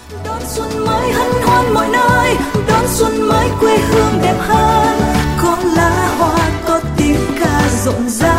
Đón xuân mới hân hoan mọi nơi, đón xuân mới quê hương đẹp hơn, có lá hoa có tiếng ca rộn ràng.